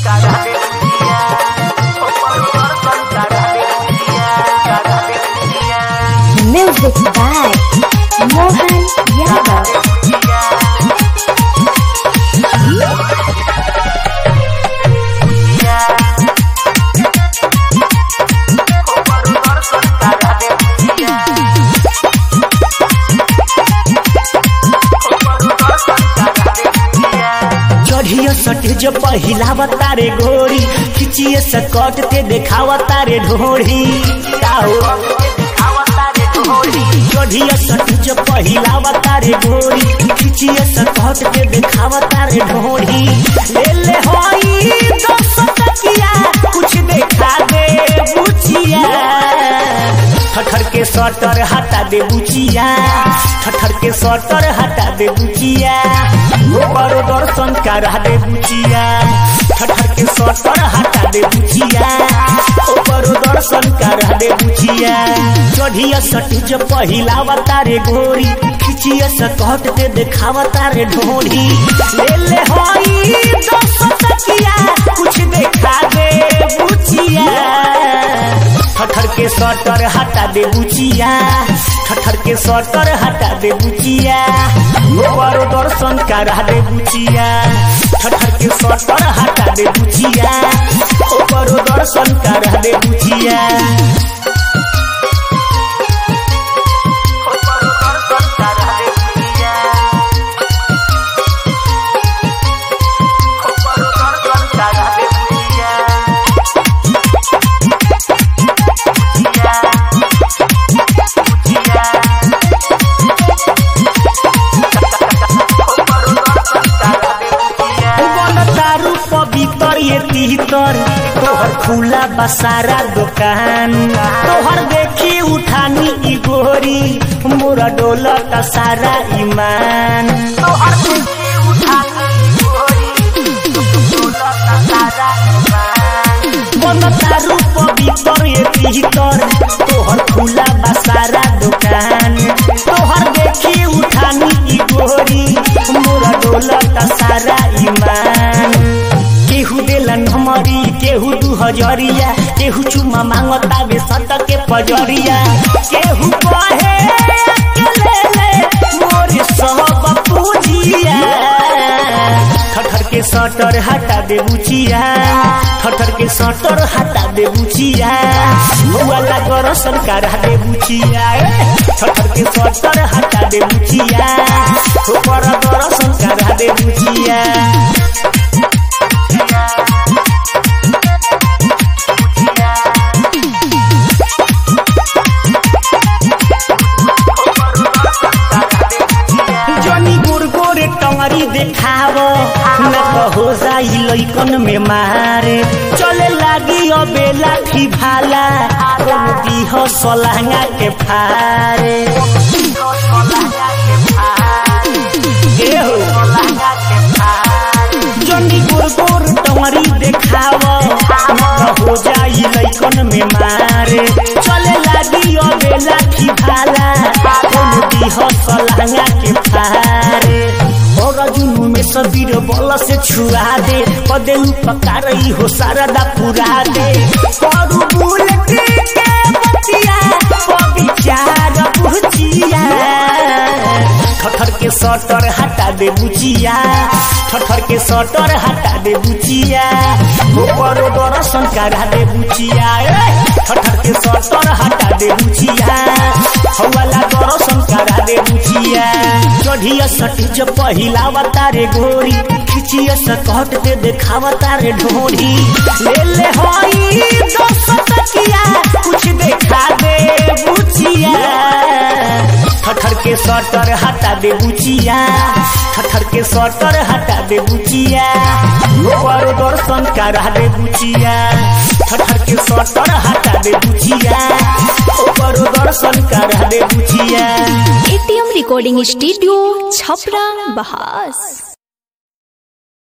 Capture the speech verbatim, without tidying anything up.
Music by Mohan Yadav. चढ़िया सटे जो पहिलावा तारे गोरी खिचिए सकट के देखावा तारे ढोरी चढ़िया सटे जो पहिलावा तारे गोरी खिचिए सकट के देखावा तारे ढोरी ले ले होई दस तकिया कुछ देखा दे बुचिया ठठर के सटर हटा दे बुचिया ठठर के सटर हटा दे बुचिया ऊपर दर्शन करा दे बुचिया ठठर के सटर हटा दे बुचिया ऊपर दर्शन करा दे बुचिया चढ़िया सटी जो पहिलावा तारे गोरी खिचिया सकट के देखावा तारे ढोरी ले ले होई दस तकिया कुछ देखा दे बुचिया ठठर के सटर हटा दे बुचिया ठठर के सटर हटा दे बुचिया ऊपर दर्शन करा दे बुचिया ठठर के सटर हटा दे बुचिया ऊपर दर्शन करा दे बुचिया तीतर तोहर खुला बसारा दुकान तोहर देखी उठानी ई गोरी मोरा डोलत सारा ईमान तोहर देखी उठानी ई गोरी डोलत सारा ईमान बनता रूप भीतर ये तीतर तोहर खुला बसारा दुकान तोहर देखी उठानी ई गोरी मोरा डोलत सारा ईमान केहू देलन हमारी केहू दू हजरिया केहू चुमा मांगता बे सत के पजरिया केहू कहे अकेले ले मोरे सब पूजिया ठठर के सटर हटा दे बुचिया ठठर के सटर हटा दे बुचिया वाला दर्शन करा दे बुचिया ठठर के सटर हटा दे बुचिया ऊपर दर्शन करा दे बुचिया देखावो न तो हो जाई लइकन में मारे चले लागी अबे लाठी भाला दी हो सलांगा के फारे जनी गोर गोर टंगरी देखावो न तो हो जाई लइकन में मारे चले लागी अबे लाठी भाला दी हो सलांगा के फारे जुनू में सबीर बल से छुआ दे पदे पका रही हो सारा दा पूरा दे करू बुल के बतिया विचार बुचिया ठठर के सटर हटा दे बुचिया ठठर के सटर हटा दे बुचिया ऊपर दर्शन करा दे बुचिया ठठर के सटर हटा दे बुचिया हवाला दर्शन करा दे बुचिया चढ़िया सटी जो पहिलावा तारे गोरी खिचिया सकट के देखावा तारे ढोरी ले ले होई दस तकिया कुछ देखा दे बुचिया ठठर के सटर हटा दे बुचिया ठठर के सटर हटा दे बुचिया ऊपर दर्शन करा दे बुचिया ठठर के सटर हटा दे बुचिया ऊपर दर्शन करा दे बुचिया एटीएम रिकॉर्डिंग स्टूडियो छपरा बहास।